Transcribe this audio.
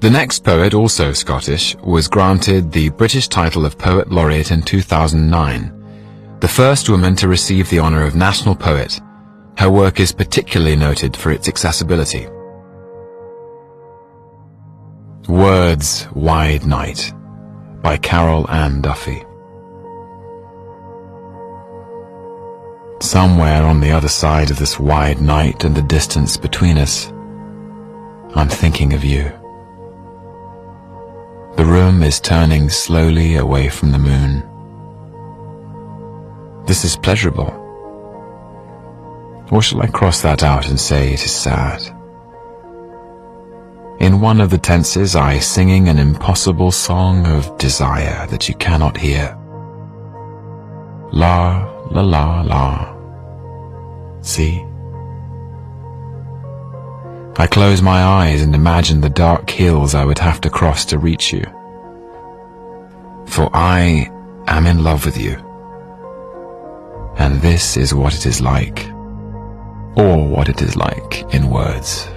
The next poet, also Scottish, was granted the British title of Poet Laureate in 2009, the first woman to receive the honour of National Poet. Her work is particularly noted for its accessibility. Words, Wide Night by Carol Ann Duffy. Somewhere on the other side of this wide night and the distance between us, I'm thinking of you. The room is turning slowly away from the moon. This is pleasurable. Or shall I cross that out and say it is sad? In one of the tenses I singing an impossible song of desire that you cannot hear. La, la, la, la. See? I close my eyes and imagine the dark hills I would have to cross to reach you. For I am in love with you. And this is what it is like, or what it is like in words.